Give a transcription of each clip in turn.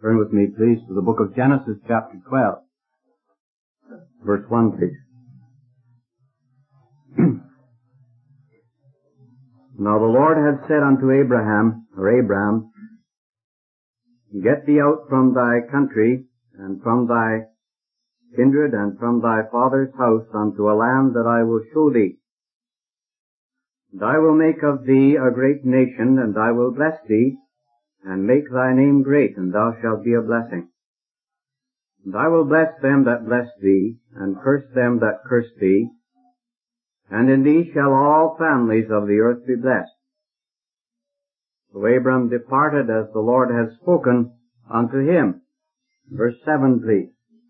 Turn with me, please, to the book of Genesis, chapter 12. Verse 1, please. Now the Lord had said unto Abram, Get thee out from thy country, and from thy kindred, and from thy father's house, unto a land that I will show thee. And I will make of thee a great nation, and I will bless thee, and make thy name great, and thou shalt be a blessing. And I will bless them that bless thee, and curse them that curse thee, and in thee shall all families of the earth be blessed. So Abram departed as the Lord had spoken unto him. Verse 7, please.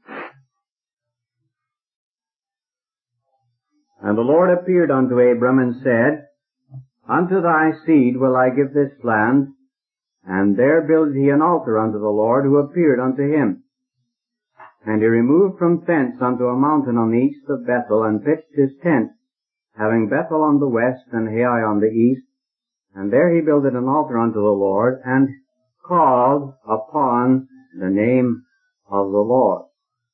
And the Lord appeared unto Abram and said, Unto thy seed will I give this land, and there build he an altar unto the Lord who appeared unto him. And he removed from thence unto a mountain on the east of Bethel, and pitched his tent, having Bethel on the west, and Hai on the east. And there he builded an altar unto the Lord, and called upon the name of the Lord.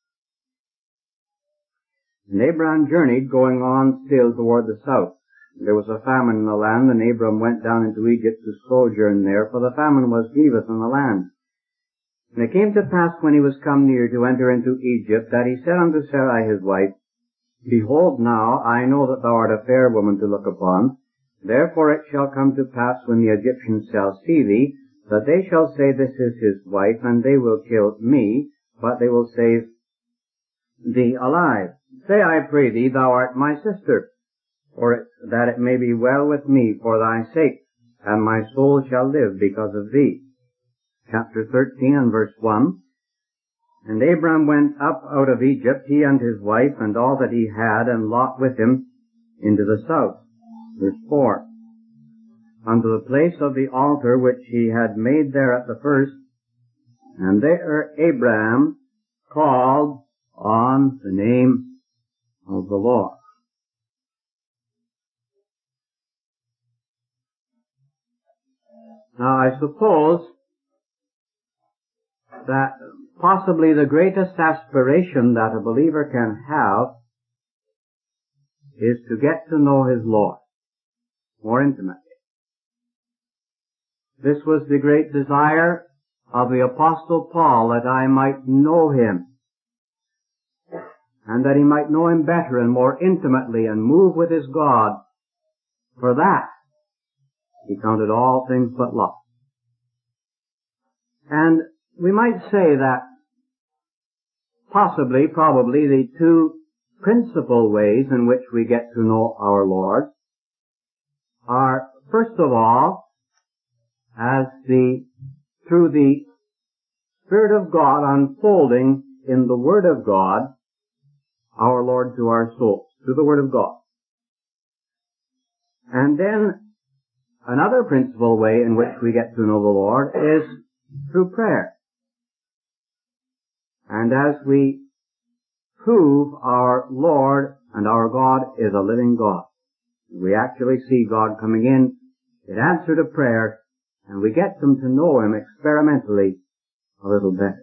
And Abram journeyed, going on still toward the south. There was a famine in the land, and Abram went down into Egypt to sojourn there, for the famine was grievous in the land. And it came to pass, when he was come near to enter into Egypt, that he said unto Sarai his wife, Behold now, I know that thou art a fair woman to look upon. Therefore it shall come to pass, when the Egyptians shall see thee, that they shall say, This is his wife, and they will kill me, but they will save thee alive. Say, I pray thee, thou art my sister, that it may be well with me for thy sake, and my soul shall live because of thee. Chapter 13 and verse 1. And Abram went up out of Egypt, he and his wife, and all that he had, and Lot with him, into the south. Verse 4. Unto the place of the altar which he had made there at the first, and there Abram called on the name of the Lord. Now I suppose that possibly the greatest aspiration that a believer can have is to get to know his Lord more intimately. This was the great desire of the Apostle Paul, that I might know him, and that he might know him better and more intimately and move with his God. For that he counted all things but loss. And we might say that possibly, probably, the two principal ways in which we get to know our Lord are, first of all, through the Spirit of God unfolding in the Word of God, our Lord to our souls, through the Word of God. And then another principal way in which we get to know the Lord is through prayer. And as we prove our Lord and our God is a living God, we actually see God coming in answer to prayer, and we get them to know Him experimentally a little better.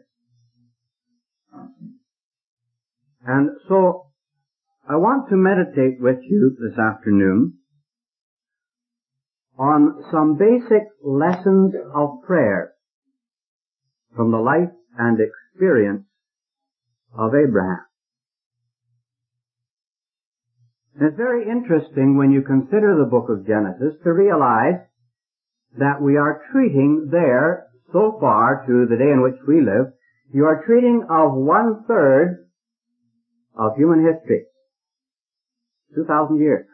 And so, I want to meditate with you this afternoon on some basic lessons of prayer from the life and experience of Abraham. And it's very interesting when you consider the book of Genesis to realize that we are treating there, so far to the day in which we live, you are treating of 1/3 of human history. 2,000 years.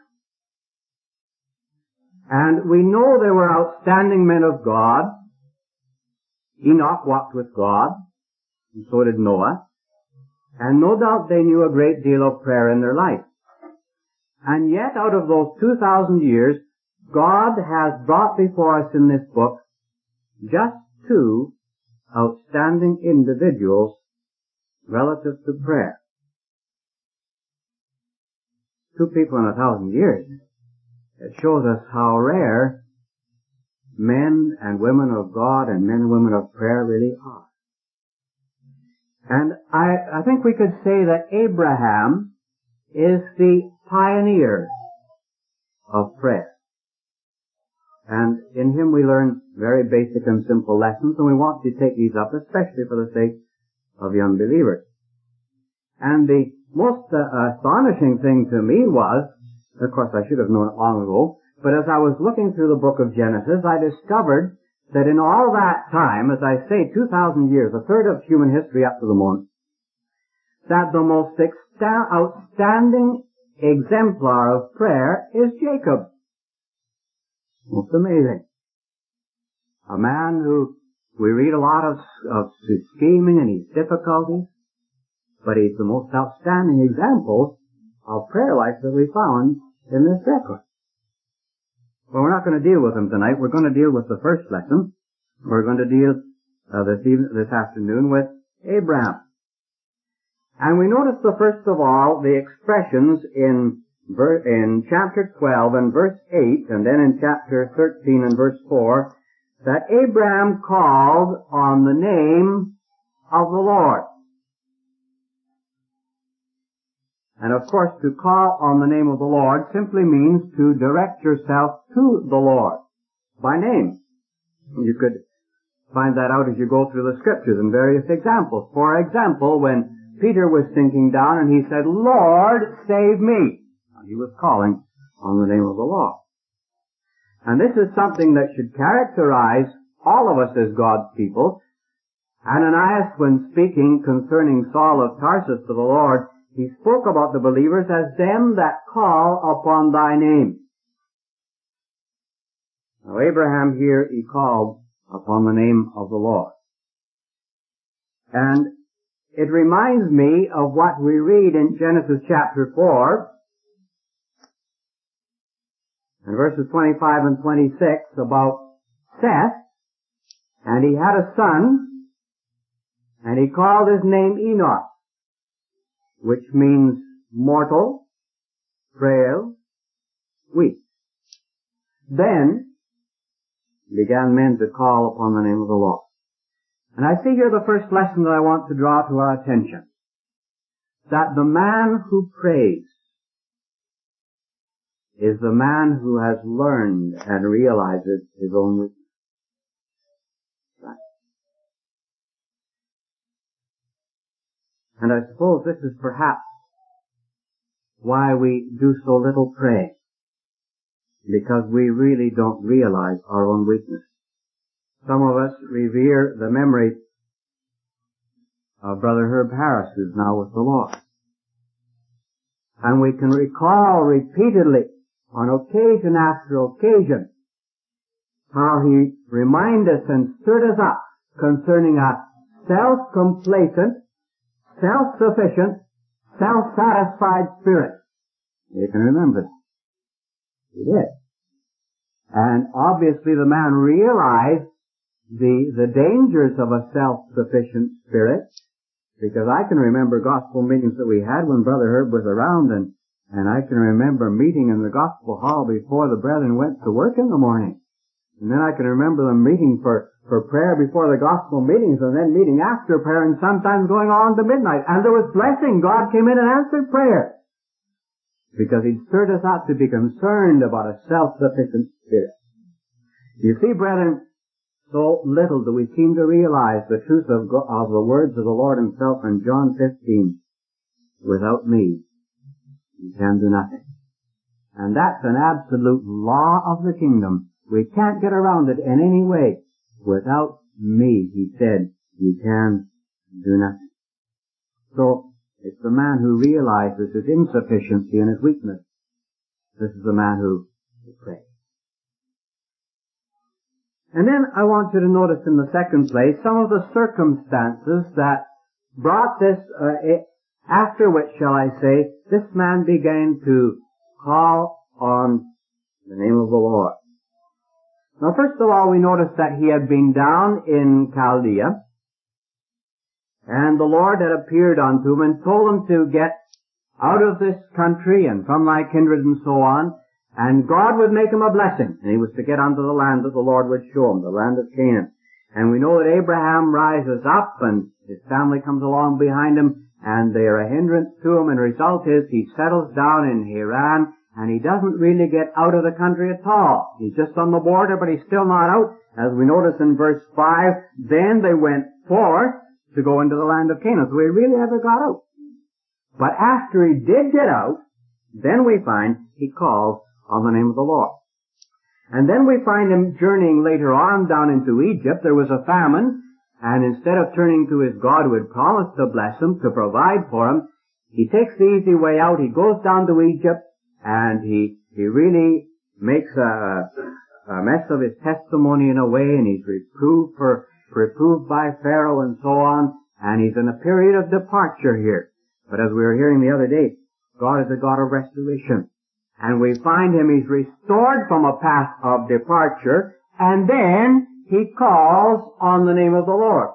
And we know there were outstanding men of God. Enoch walked with God, and so did Noah. And no doubt they knew a great deal of prayer in their life. And yet, out of those 2,000 years, God has brought before us in this book just two outstanding individuals relative to prayer. Two people in 1,000 years. It shows us how rare men and women of God and men and women of prayer really are. And I think we could say that Abraham is the pioneer of prayer. And in him we learn very basic and simple lessons, and we want to take these up, especially for the sake of young believers. And the most astonishing thing to me was, of course I should have known it long ago, but as I was looking through the book of Genesis, I discovered that in all that time, as I say, 2,000 years, a third of human history up to the moment, that the most outstanding exemplar of prayer is Jacob. Most amazing. A man who we read a lot of his scheming and his difficulties, but he's the most outstanding example of prayer life that we found in this record. Well, we're not going to deal with him tonight. We're going to deal with the first lesson. We're going to deal this afternoon with Abraham. And we notice first of all the expressions in chapter 12 and verse 8, and then in chapter 13 and verse 4, that Abraham called on the name of the Lord. And of course, to call on the name of the Lord simply means to direct yourself to the Lord by name. You could find that out as you go through the scriptures in various examples. For example, when Peter was sinking down and he said, "Lord, save me," he was calling on the name of the Lord. And this is something that should characterize all of us as God's people. Ananias, when speaking concerning Saul of Tarsus to the Lord, he spoke about the believers as them that call upon thy name. Now Abraham here, he called upon the name of the Lord. And it reminds me of what we read in Genesis chapter 4, and verses 25 and 26 about Seth, and he had a son, and he called his name Enoch, which means mortal, frail, weak. Then began men to call upon the name of the Lord. And I see here the first lesson that I want to draw to our attention, that the man who prays is the man who has learned and realizes his own weakness. Right. And I suppose this is perhaps why we do so little praying, because we really don't realize our own weakness. Some of us revere the memory of Brother Herb Harris, who's now with the Lord. And we can recall repeatedly, on occasion after occasion, how he reminded us and stirred us up concerning a self-complacent, self-sufficient, self-satisfied spirit. You can remember that. He did. And obviously the man realized the dangers of a self-sufficient spirit, because I can remember gospel meetings that we had when Brother Herb was around, and I can remember meeting in the gospel hall before the brethren went to work in the morning. And then I can remember them meeting for prayer before the gospel meetings, and then meeting after prayer, and sometimes going on to midnight. And there was blessing. God came in and answered prayer, because He'd stirred us up to be concerned about a self-sufficient spirit. You see, brethren, so little do we seem to realize the truth of the words of the Lord Himself in John 15. Without me, you can do nothing. And that's an absolute law of the kingdom. We can't get around it in any way. Without me, He said, you can do nothing. So, it's the man who realizes his insufficiency and his weakness. This is the man who prays. And then I want you to notice in the second place some of the circumstances that brought this, after which, shall I say, this man began to call on the name of the Lord. Now, first of all, we notice that he had been down in Chaldea, and the Lord had appeared unto him and told him to get out of this country and from thy kindred and so on, and God would make him a blessing, and he was to get unto the land that the Lord would show him, the land of Canaan. And we know that Abraham rises up and his family comes along behind him and they are a hindrance to him, and the result is he settles down in Haran and he doesn't really get out of the country at all. He's just on the border, but he's still not out. As we notice in verse 5, then they went forth to go into the land of Canaan. So he really never got out. But after he did get out, then we find he calls on the name of the Lord. And then we find him journeying later on down into Egypt. There was a famine, and instead of turning to his God who had promised to bless him, to provide for him, he takes the easy way out. He goes down to Egypt, and he really makes a mess of his testimony in a way, and he's reproved by Pharaoh and so on, and he's in a period of departure here. But as we were hearing the other day, God is a God of restoration. And we find him, he's restored from a path of departure, and then he calls on the name of the Lord.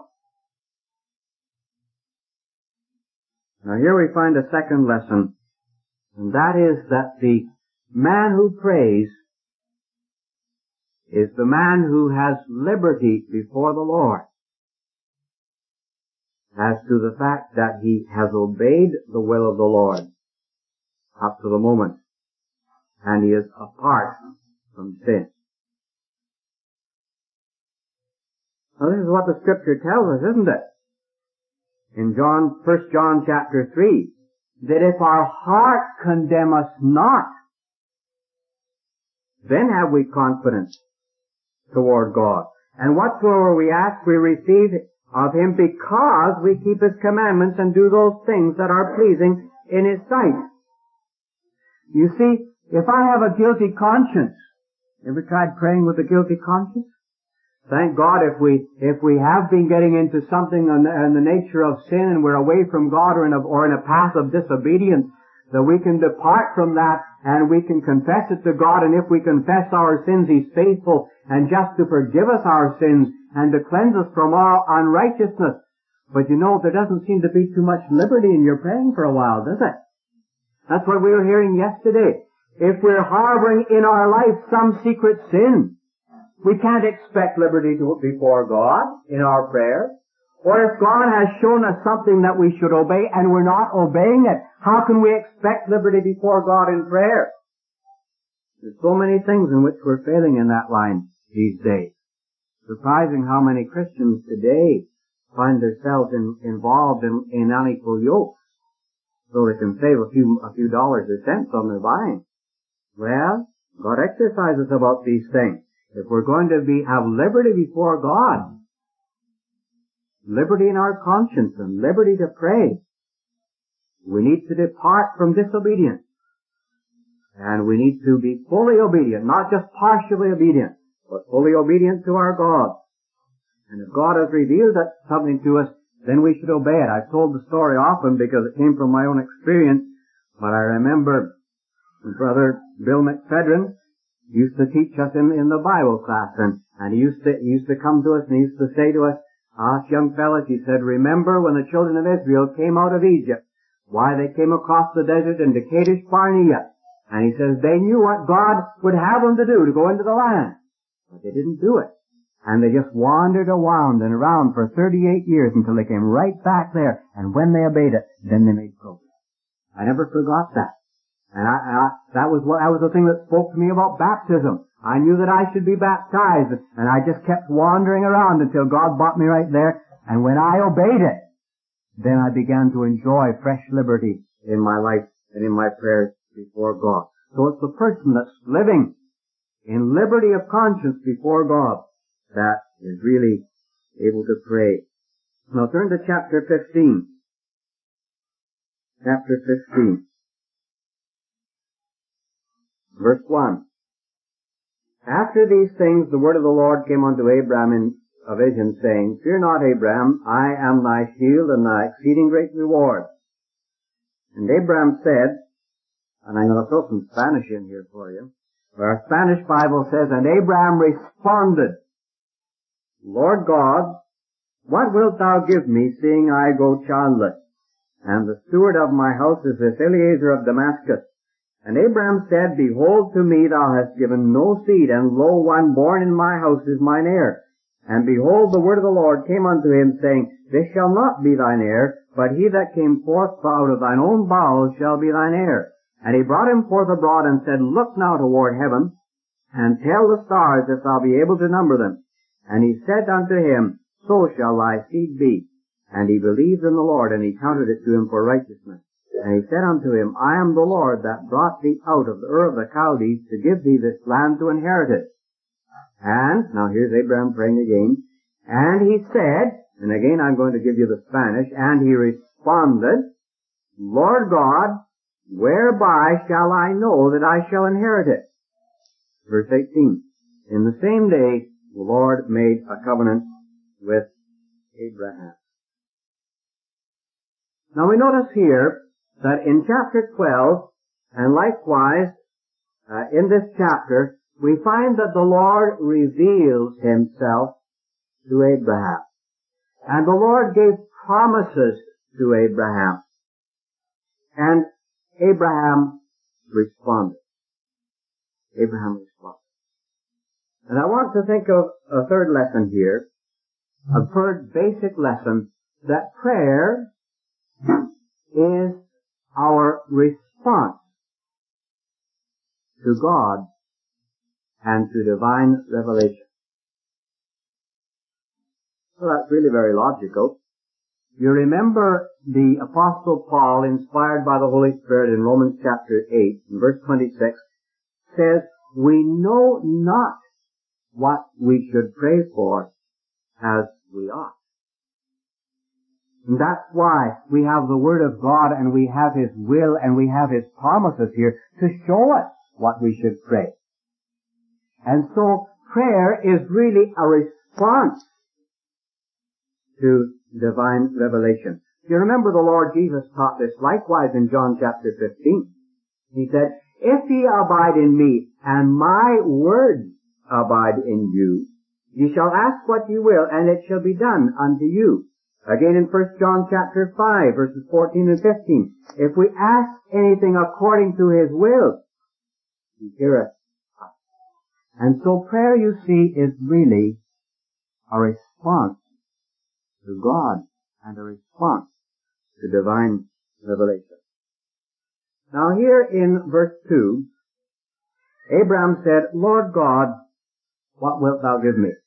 Now here we find a second lesson, and that is that the man who prays is the man who has liberty before the Lord as to the fact that he has obeyed the will of the Lord up to the moment, and he is apart from sin. Now this is what the Scripture tells us, isn't it? In 1 John chapter 3, that if our heart condemn us not, then have we confidence toward God. And whatsoever we ask, we receive of him, because we keep his commandments and do those things that are pleasing in his sight. You see, if I have a guilty conscience, ever tried praying with a guilty conscience? Thank God if we have been getting into something in the nature of sin and we're away from God or in a path of disobedience, that we can depart from that and we can confess it to God, and if we confess our sins, he's faithful and just to forgive us our sins and to cleanse us from all unrighteousness. But you know, there doesn't seem to be too much liberty in your praying for a while, does it? That's what we were hearing yesterday. If we're harboring in our life some secret sin, we can't expect liberty before God in our prayer. Or if God has shown us something that we should obey and we're not obeying it, how can we expect liberty before God in prayer? There's so many things in which we're failing in that line these days. Surprising how many Christians today find themselves involved in unequal yokes so they can save a few dollars or cents on their buying. Well, God exercises about these things. If we're going to have liberty before God, liberty in our conscience and liberty to pray, we need to depart from disobedience. And we need to be fully obedient, not just partially obedient, but fully obedient to our God. And if God has revealed something to us, then we should obey it. I've told the story often because it came from my own experience, but I remember Brother Bill McFedrin used to teach us in the Bible class, and he used to come to us and he used to say to us, us young fellas, he said, remember when the children of Israel came out of Egypt, why they came across the desert into Kadesh Barnea. And he says they knew what God would have them to do to go into the land. But they didn't do it. And they just wandered around and around for 38 years until they came right back there. And when they obeyed it, then they made progress. I never forgot that. And that was the thing that spoke to me about baptism. I knew that I should be baptized, and I just kept wandering around until God brought me right there. And when I obeyed it, then I began to enjoy fresh liberty in my life and in my prayers before God. So it's the person that's living in liberty of conscience before God that is really able to pray. Now turn to chapter 15. Chapter 15. Verse 1. After these things the word of the Lord came unto Abraham in a vision, saying, Fear not, Abraham, I am thy shield and thy exceeding great reward. And Abraham said, and I'm going to throw some Spanish in here for you, where our Spanish Bible says, And Abraham responded, Lord God, what wilt thou give me, seeing I go childless? And the steward of my house is this Eliezer of Damascus. And Abraham said, Behold, to me thou hast given no seed, and lo, one born in my house is mine heir. And behold, the word of the Lord came unto him, saying, This shall not be thine heir, but he that came forth out of thine own bowels shall be thine heir. And he brought him forth abroad, and said, Look now toward heaven, and tell the stars, if thou be able to number them. And he said unto him, So shall thy seed be. And he believed in the Lord, and he counted it to him for righteousness. And he said unto him, I am the Lord that brought thee out of the Ur of the Chaldees to give thee this land to inherit it. And, now here's Abraham praying again, and he said, and again I'm going to give you the Spanish, and he responded, Lord God, whereby shall I know that I shall inherit it? Verse 18, in the same day the Lord made a covenant with Abraham. Now we notice here that in chapter 12, and likewise in this chapter, we find that the Lord reveals himself to Abraham. And the Lord gave promises to Abraham. And Abraham responded. Abraham responded. And I want to think of a third lesson here, a third basic lesson, that prayer is our response to God and to divine revelation. Well, that's really very logical. You remember the Apostle Paul, inspired by the Holy Spirit in Romans chapter 8, in verse 26, says, We know not what we should pray for as we ought. And that's why we have the Word of God, and we have His will, and we have His promises here to show us what we should pray. And so prayer is really a response to divine revelation. You remember the Lord Jesus taught this likewise in John chapter 15. He said, If ye abide in me, and my words abide in you, ye shall ask what ye will, and it shall be done unto you. Again in 1 John chapter 5, verses 14 and 15. If we ask anything according to His will, He heareth us. And so prayer, you see, is really a response to God and a response to divine revelation. Now here in verse 2, Abraham said, Lord God, what wilt thou give me?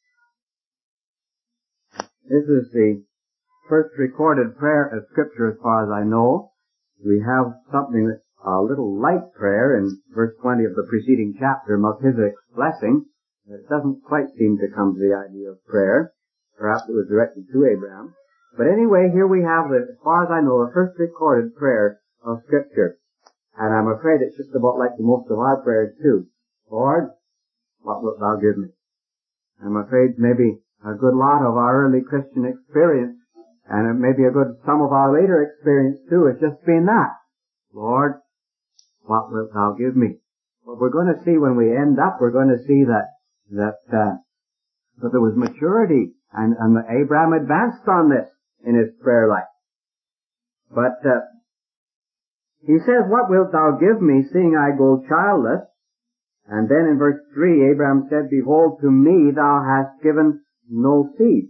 This is the first recorded prayer of Scripture as far as I know. We have something that's a little light prayer in verse 20 of the preceding chapter, Melchizedek's blessing. It doesn't quite seem to come to the idea of prayer. Perhaps it was directed to Abraham. But anyway, here we have, as far as I know, the first recorded prayer of Scripture. And I'm afraid it's just about like the most of our prayers too. Lord, what wilt thou give me? I'm afraid maybe a good lot of our early Christian experience, and maybe a good some of our later experience too, has just been that. Lord, what wilt thou give me? What we're going to see when we end up, we're going to see that there was maturity, and Abraham advanced on this in his prayer life. But he says, What wilt thou give me, seeing I go childless? And then in verse 3, Abraham said, Behold, to me thou hast given no seed.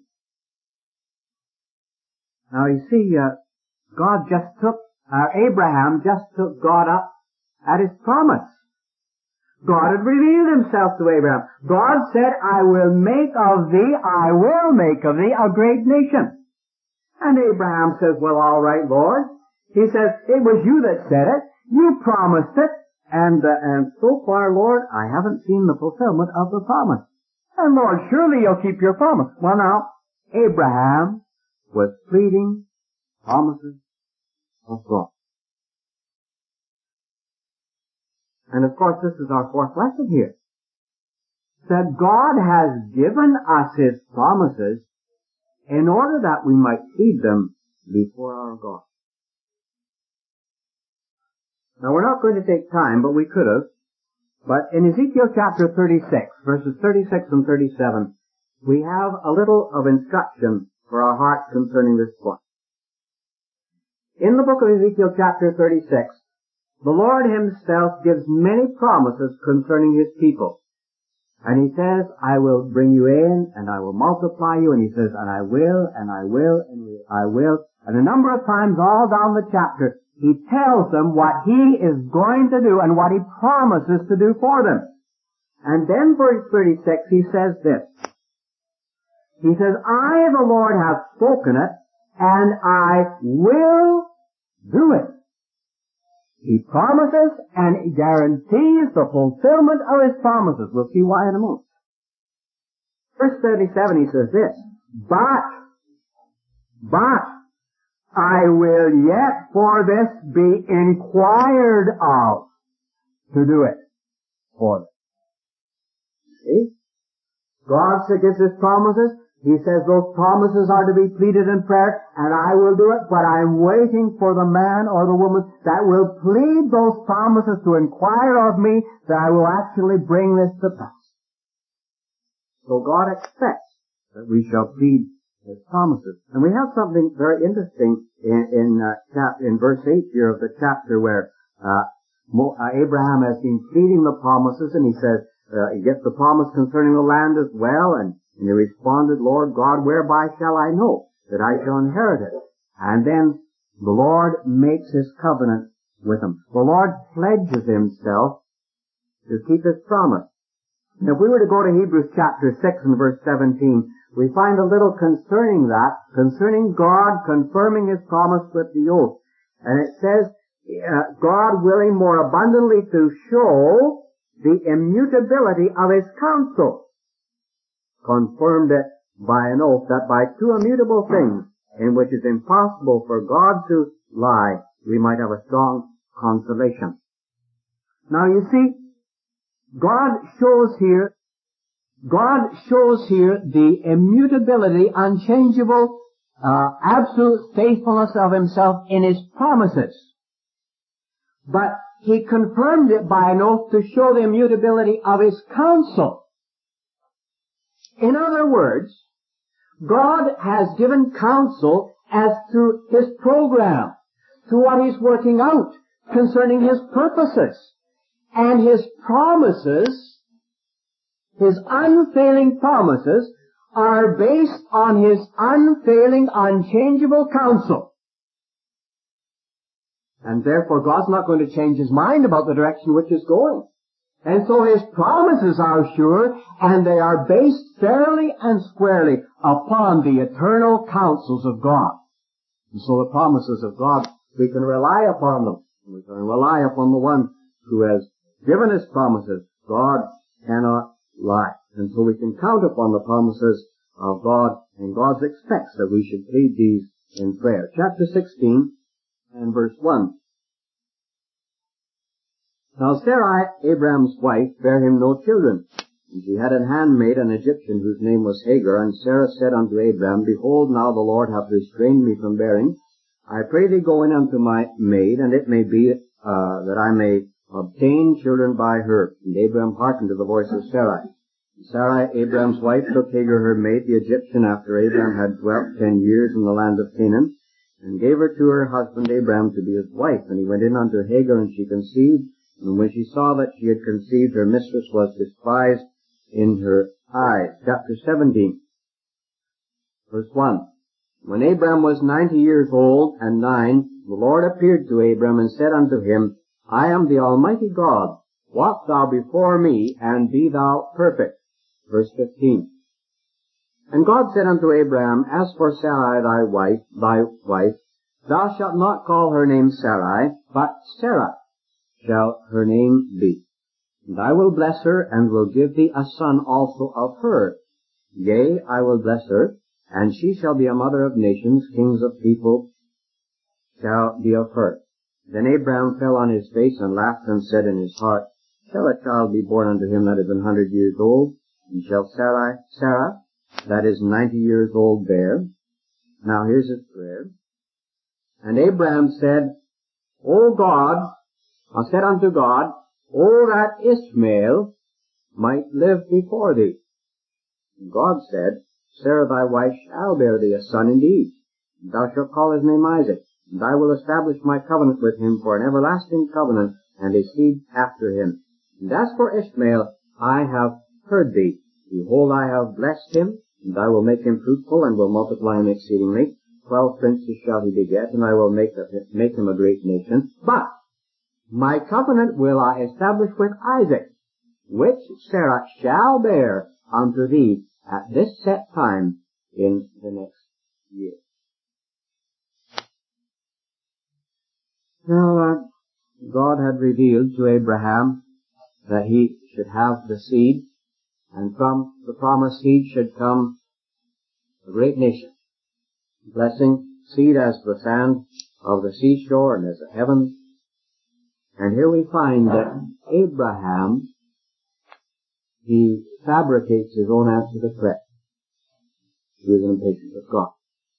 Now you see, Abraham just took God up at His promise. God had revealed Himself to Abraham. God said, I will make of thee a great nation. And Abraham says, Well, all right, Lord. He says, It was you that said it. You promised it. And so far, Lord, I haven't seen the fulfillment of the promise. And Lord, surely you'll keep your promise. Well now, Abraham was pleading promises of God. And of course, this is our fourth lesson here. That God has given us His promises in order that we might plead them before our God. Now we're not going to take time, but we could have. But in Ezekiel chapter 36, verses 36 and 37, we have a little of instruction for our hearts concerning this point. In the book of Ezekiel chapter 36, the Lord Himself gives many promises concerning His people. And he says, I will bring you in, and I will multiply you, and he says, and I will, and I will, and I will. And a number of times all down the chapter, he tells them what he is going to do and what he promises to do for them. And then verse 36, he says this. He says, I, the Lord, have spoken it, and I will do it. He promises and he guarantees the fulfillment of his promises. We'll see why in a moment. Verse 37, he says this, But I will yet for this be inquired of to do it for them. See? God gives his promises. He says those promises are to be pleaded in prayer, and I will do it, but I'm waiting for the man or the woman that will plead those promises to inquire of me that I will actually bring this to pass. So God expects that we shall plead his promises. And we have something very interesting in verse 8 here of the chapter where Abraham has been pleading the promises, and he says, he gets the promise concerning the land as well, and he responded, Lord God, whereby shall I know that I shall inherit it? And then the Lord makes his covenant with him. The Lord pledges himself to keep his promise. Now, if we were to go to Hebrews chapter 6 and verse 17, we find a little concerning that, concerning God confirming his promise with the oath. And it says, God willing more abundantly to show the immutability of his counsel, confirmed it by an oath, that by two immutable things, in which it is impossible for God to lie, we might have a strong consolation. Now you see, God shows here the immutability, unchangeable, absolute faithfulness of himself in his promises. But he confirmed it by an oath to show the immutability of his counsel. In other words, God has given counsel as to his program, to what he's working out concerning his purposes. And his promises, his unfailing promises, are based on his unfailing, unchangeable counsel. And therefore God's not going to change his mind about the direction which is going. And so his promises are sure, and they are based fairly and squarely upon the eternal counsels of God. And so the promises of God, we can rely upon them. We can rely upon the one who has given his promises. God cannot lie. And so we can count upon the promises of God, and God expects that we should plead these in prayer. Chapter 16 and verse 1. Now Sarai, Abraham's wife, bare him no children. And she had an handmaid, an Egyptian, whose name was Hagar. And Sarah said unto Abraham, Behold, now the Lord hath restrained me from bearing. I pray thee go in unto my maid, and it may be that I may obtain children by her. And Abraham hearkened to the voice of Sarai. And Sarai, Abraham's wife, took Hagar her maid, the Egyptian, after Abraham had dwelt 10 years in the land of Canaan, and gave her to her husband Abraham to be his wife. And he went in unto Hagar, and she conceived. And when she saw that she had conceived, her mistress was despised in her eyes. Chapter 17, verse 1. When Abraham was 90 years old and 9, the Lord appeared to Abraham and said unto him, I am the Almighty God. Walk thou before me, and be thou perfect. Verse 15. And God said unto Abraham, As for Sarai thy wife, thou shalt not call her name Sarai, but Sarah shall her name be. And I will bless her, and will give thee a son also of her. Yea, I will bless her, and she shall be a mother of nations, kings of people shall be of her. Then Abraham fell on his face, and laughed, and said in his heart, Shall a child be born unto him that is 100 years old? And shall Sarah, that is 90 years old, bear? Now here's his prayer. And Abraham said, said unto God, O that Ishmael might live before thee. And God said, Sarah thy wife shall bear thee a son indeed. And thou shalt call his name Isaac. And I will establish my covenant with him for an everlasting covenant, and his seed after him. And as for Ishmael, I have heard thee. Behold, I have blessed him, and I will make him fruitful, and will multiply him exceedingly. 12 princes shall he beget, and I will make him a great nation. But my covenant will I establish with Isaac, which Sarah shall bear unto thee at this set time in the next year. Now, God had revealed to Abraham that he should have the seed, and from the promised seed should come a great nation, blessing seed as the sand of the seashore and as the heavens. And here we find that Abraham, he fabricates his own answer to prayer. He was impatient with God.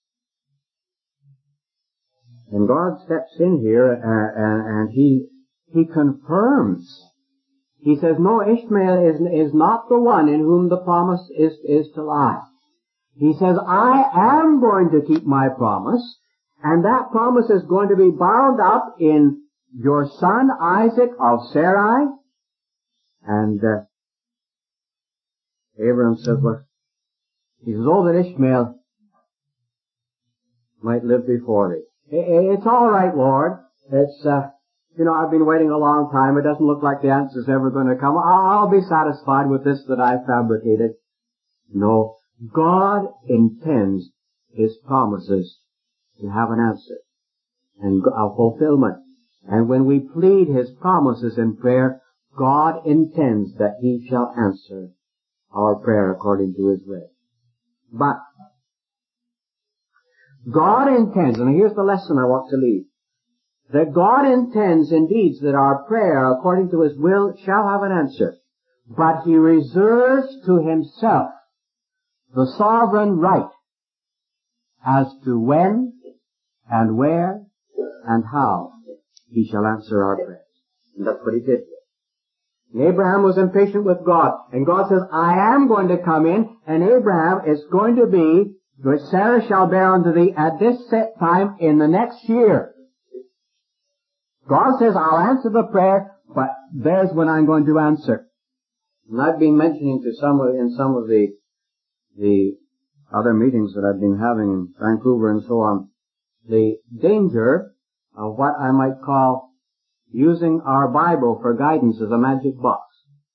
And God steps in here and he confirms. He says, no, Ishmael is not the one in whom the promise is to lie. He says, I am going to keep my promise, and that promise is going to be bound up in your son Isaac of Sarai. And Abraham says, well, he says, oh, that Ishmael might live before thee. It's all right, Lord. It's, I've been waiting a long time. It doesn't look like the answer's ever going to come. I'll be satisfied with this that I fabricated. No. God intends His promises to have an answer and a fulfillment. And when we plead His promises in prayer, God intends that He shall answer our prayer according to His will. But God intends, and here's the lesson I want to leave, that God intends indeed that our prayer according to His will shall have an answer, but He reserves to Himself the sovereign right as to when and where and how He shall answer our prayers. And that's what He did here. And Abraham was impatient with God, and God says, I am going to come in, and Abraham is going to be, which Sarah shall bear unto thee at this set time in the next year. God says, I'll answer the prayer, but there's when I'm going to answer. And I've been mentioning to some of the other meetings that I've been having in Vancouver and so on, the danger of what I might call using our Bible for guidance as a magic box.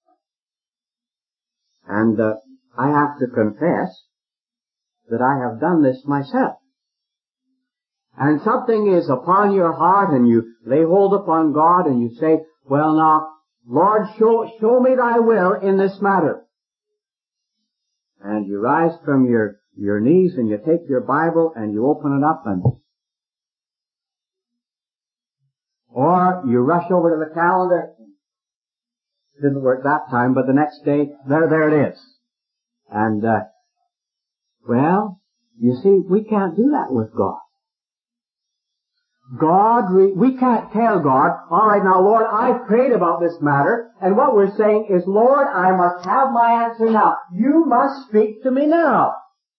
And I have to confess that I have done this myself. And something is upon your heart and you lay hold upon God and you say, well now, Lord, show me thy will in this matter. And you rise from your knees and you take your Bible and you open it up or you rush over to the calendar. It didn't work that time, but the next day, there it is. And, well, you see, we can't do that with God. We can't tell God, all right, now, Lord, I've prayed about this matter, and what we're saying is, Lord, I must have my answer now. You must speak to me now.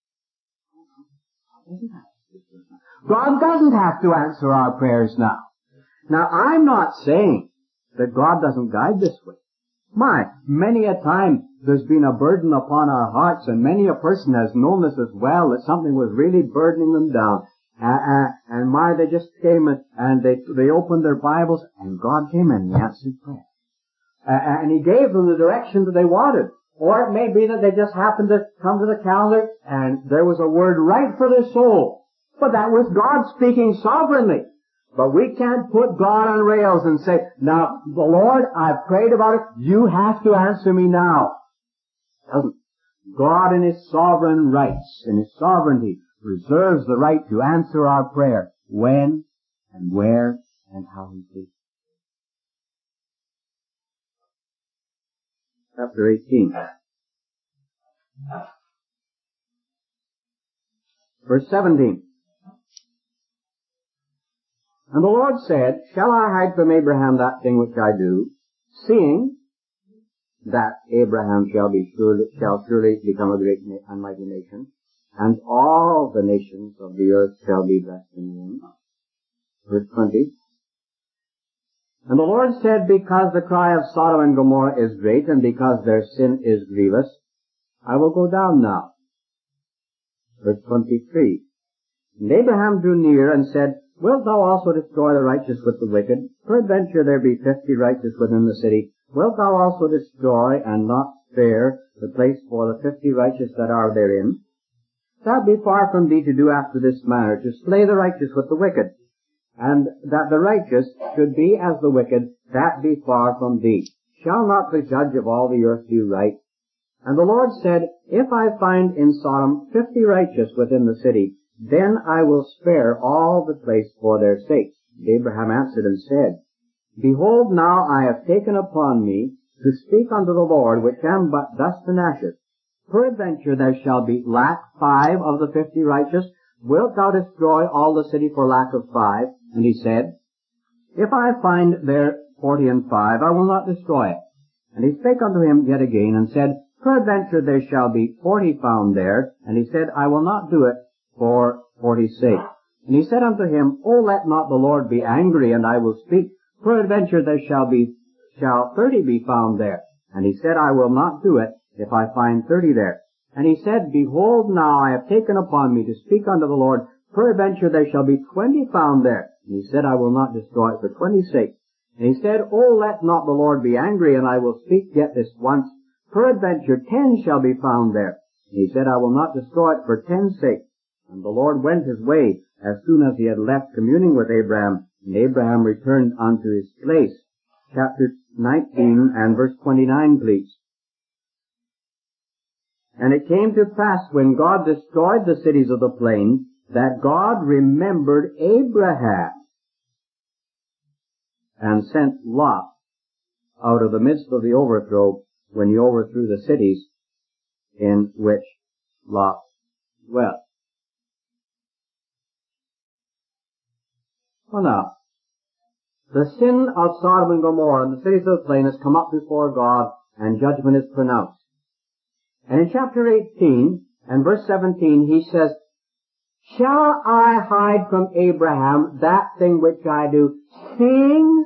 God doesn't have to answer our prayers now. Now, I'm not saying that God doesn't guide this way. Many a time there's been a burden upon our hearts, and many a person has known this as well, that something was really burdening them down. And they just came and they opened their Bibles, and God came and He answered prayer. And He gave them the direction that they wanted. Or it may be that they just happened to come to the calendar, and there was a word right for their soul. But that was God speaking sovereignly. But we can't put God on rails and say, now, the Lord, I've prayed about it, you have to answer me now. Doesn't. God in His sovereign rights, in His sovereignty, reserves the right to answer our prayer when and where and how He pleases. Chapter 18. Verse 17. And the Lord said, shall I hide from Abraham that thing which I do, seeing that Abraham shall surely become a great and mighty nation, and all the nations of the earth shall be blessed in him. Verse 20. And the Lord said, because the cry of Sodom and Gomorrah is great, and because their sin is grievous, I will go down now. Verse 23. And Abraham drew near and said, Wilt thou also destroy the righteous with the wicked? Peradventure there be 50 righteous within the city. Wilt thou also destroy and not spare the place for the 50 righteous that are therein? That be far from thee to do after this manner, to slay the righteous with the wicked, and that the righteous should be as the wicked, that be far from thee. Shall not the judge of all the earth do right? And the Lord said, If I find in Sodom 50 righteous within the city, then I will spare all the place for their sakes. And Abraham answered and said, Behold, now I have taken upon me to speak unto the Lord, which am but dust and ashes. Peradventure there shall be lack 5 of the 50 righteous. Wilt thou destroy all the city for lack of 5? And he said, If I find there 40 and 5, I will not destroy it. And he spake unto him yet again, and said, Peradventure there shall be 40 found there. And he said, I will not do it for 40's sake. And he said unto him, O let not the Lord be angry, and I will speak. Peradventure there shall 30 be found there. And he said, I will not do it, if I find 30 there. And he said, Behold, now I have taken upon me to speak unto the Lord. Peradventure there shall be 20 found there. And he said, I will not destroy it for 20's sake. And he said, O let not the Lord be angry, and I will speak yet this once. Peradventure 10 shall be found there. And he said, I will not destroy it for 10's sake. And the Lord went his way as soon as he had left communing with Abraham. And Abraham returned unto his place. Chapter 19 and verse 29, please. And it came to pass when God destroyed the cities of the plain, that God remembered Abraham, and sent Lot out of the midst of the overthrow, when he overthrew the cities in which Lot dwelt. Well now, the sin of Sodom and Gomorrah and the cities of the plain has come up before God, and judgment is pronounced. And in chapter 18 and verse 17 he says, Shall I hide from Abraham that thing which I do, seeing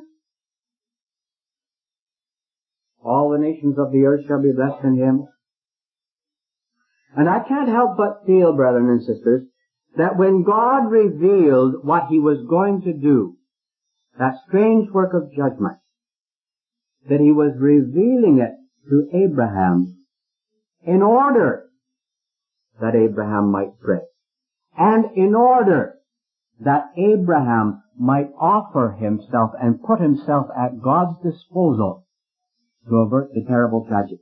all the nations of the earth shall be blessed in him? And I can't help but feel, brethren and sisters, that when God revealed what he was going to do, that strange work of judgment, that he was revealing it to Abraham in order that Abraham might pray, and in order that Abraham might offer himself and put himself at God's disposal to avert the terrible tragedy.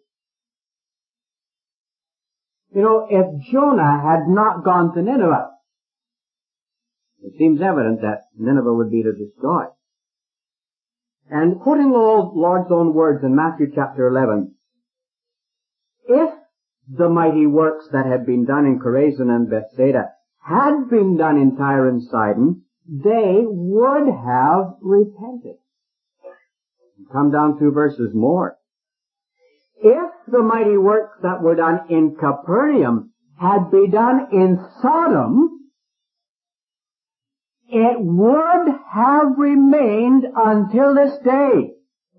You know, if Jonah had not gone to Nineveh, it seems evident that Nineveh would be destroyed. And quoting the Lord's own words in Matthew chapter 11, if the mighty works that had been done in Chorazin and Bethsaida had been done in Tyre and Sidon, they would have repented. Come down 2 verses more. If the mighty works that were done in Capernaum had been done in Sodom, it would have remained until this day.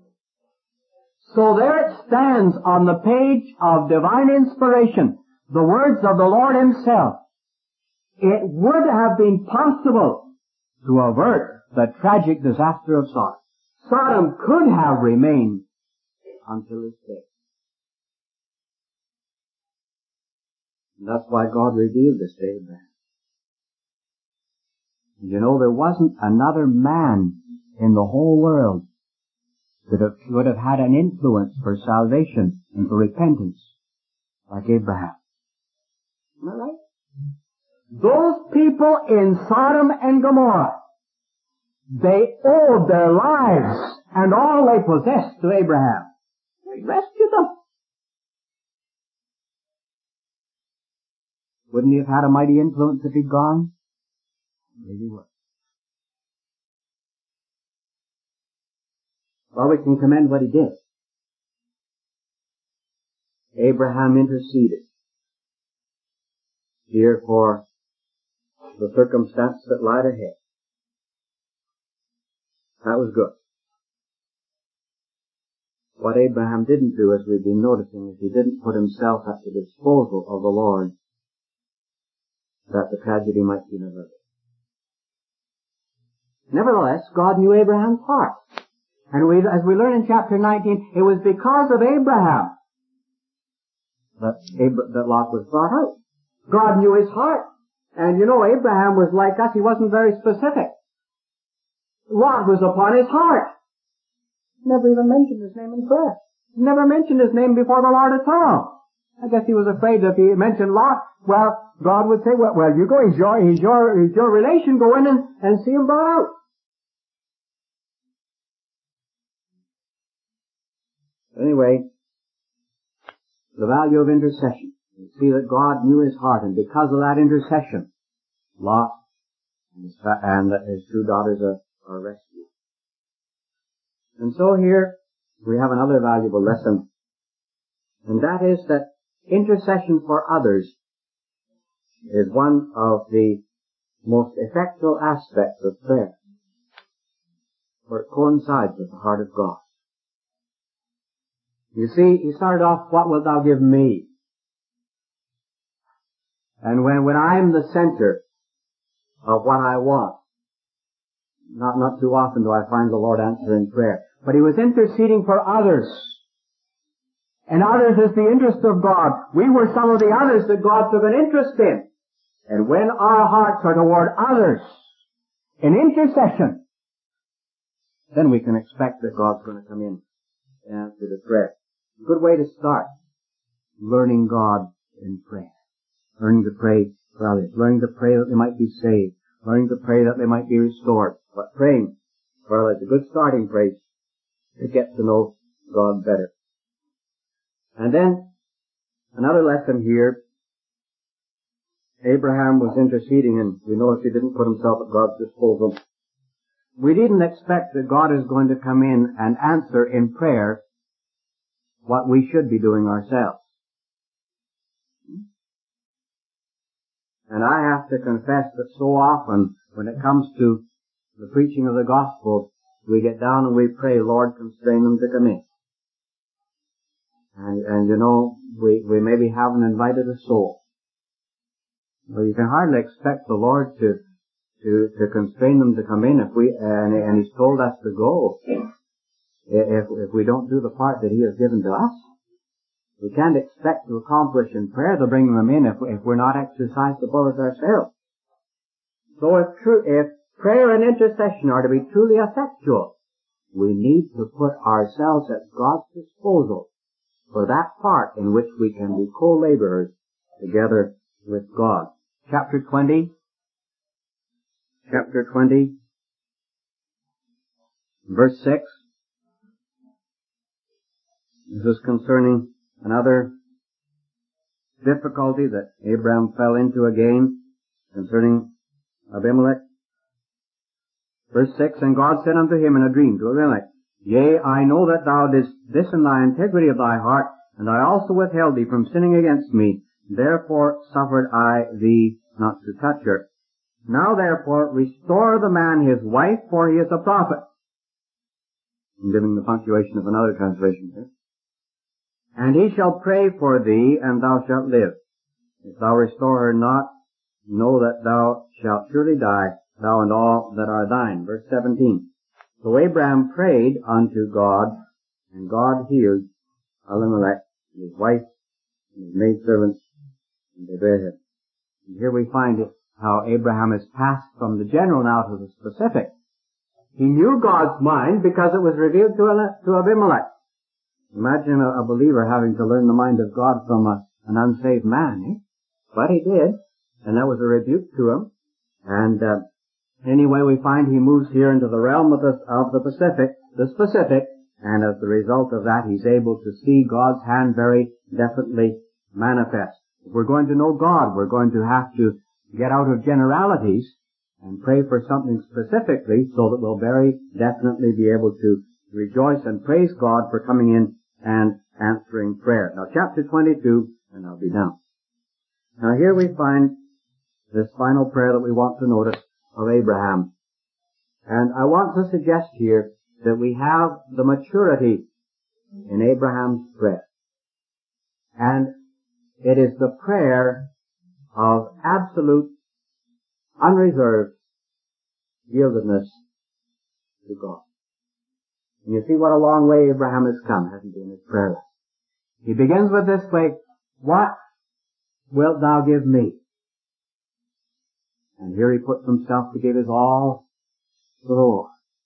So there it stands on the page of divine inspiration, the words of the Lord himself. It would have been possible to avert the tragic disaster of Sodom. Sodom could have remained until this day. And that's why God revealed this to Abraham. You know, there wasn't another man in the whole world that would have had an influence for salvation and for repentance like Abraham. Am I right? Those people in Sodom and Gomorrah, they owed their lives and all they possessed to Abraham. He rescued them. Wouldn't he have had a mighty influence if he'd gone? Maybe he would. Well, we can commend what he did. Abraham interceded here for the circumstance that lied ahead. That was good. what Abraham didn't do, as we've been noticing, is he didn't put himself at the disposal of the Lord that the tragedy might be averted. Nevertheless, God knew Abraham's heart. And as we learn in chapter 19, it was because of Abraham that Lot was brought out. God knew his heart. And you know, Abraham was like us. He wasn't very specific. Lot was upon his heart. Never even mentioned his name in prayer. Never mentioned his name before the Lord at all. I guess he was afraid that if he mentioned Lot, well, God would say, well, you go, he's your relation, go in and see him brought out. Anyway, the value of intercession. You see that God knew his heart, and because of that intercession, Lot and his two daughters are rescued. And so here we have another valuable lesson, and that is that intercession for others is one of the most effectual aspects of prayer, for it coincides with the heart of God. You see, he started off, what wilt thou give me? And when I'm the center of what I want, not too often do I find the Lord answer in prayer, but he was interceding for others. And others is the interest of God. We were some of the others that God took an interest in. And when our hearts are toward others in intercession, then we can expect that God's going to come in and answer the prayer. A good way to start, learning God in prayer. Learning to pray for others. Learning to pray that they might be saved. Learning to pray that they might be restored. But praying for others is a good starting place to get to know God better. And then, another lesson here, Abraham was interceding, and we notice he didn't put himself at God's disposal. We didn't expect that God is going to come in and answer in prayer what we should be doing ourselves. And I have to confess that so often, when it comes to the preaching of the gospel, we get down and we pray, Lord, constrain them to come in. And you know, we maybe haven't invited a soul. Well, you can hardly expect the Lord to constrain them to come in and he's told us to go. If we don't do the part that he has given to us. We can't expect to accomplish in prayer to bring them in if we're not exercised above it ourselves. So if prayer and intercession are to be truly effectual, we need to put ourselves at God's disposal for that part in which we can be co-laborers together with God. Chapter 20, verse 6. This is concerning another difficulty that Abraham fell into again, concerning Abimelech. Verse 6, And God said unto him in a dream to Abimelech, Yea, I know that thou didst this in thy integrity of thy heart, and I also withheld thee from sinning against me. Therefore suffered I thee not to touch her. Now therefore restore the man his wife, for he is a prophet. I'm giving the punctuation of another translation here. And he shall pray for thee, and thou shalt live. If thou restore her not, know that thou shalt surely die, thou and all that are thine. Verse 17. So Abraham prayed unto God, and God healed Elimelech, and his wife, and his maidservants, and they bare him. And here we find how Abraham is passed from the general now to the specific. He knew God's mind because it was revealed to Abimelech. Imagine a believer having to learn the mind of God from an unsaved man, eh? But he did, and that was a rebuke to him. And anyway, we find he moves here into the realm of the specific, and as the result of that, he's able to see God's hand very definitely manifest. If we're going to know God, we're going to have to get out of generalities and pray for something specifically so that we'll very definitely be able to rejoice and praise God for coming in and answering prayer. Now, chapter 22, and I'll be done. Now, here we find this final prayer that we want to notice of Abraham. And I want to suggest here that we have the maturity in Abraham's prayer. And it is the prayer of absolute, unreserved yieldedness to God. And you see what a long way Abraham has come, hasn't he, in his prayer life. He begins with this way, what wilt thou give me? And here he puts himself to give his all to the Lord.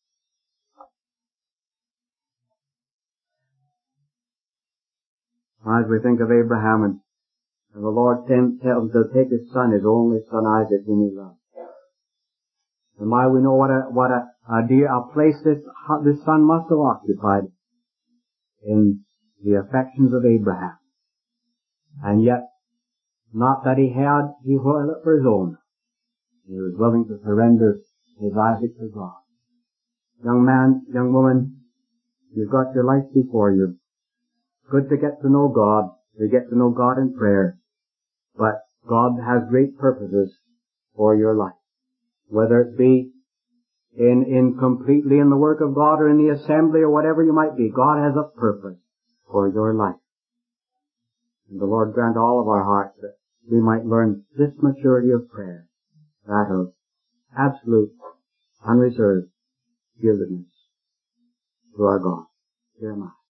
As we think of Abraham and the Lord tells him to take his son, his only son Isaac, whom he loved. And why we know what a place this son must have occupied in the affections of Abraham. And yet, not that he held it for his own. He was willing to surrender his Isaac to God. Young man, young woman, you've got your life before you. Good to get to know God, to get to know God in prayer. But God has great purposes for your life. Whether it be in completely in the work of God or in the assembly or whatever you might be, God has a purpose for your life. And the Lord grant all of our hearts that we might learn this maturity of prayer, that of absolute, unreserved yieldedness to our God. Jeremiah.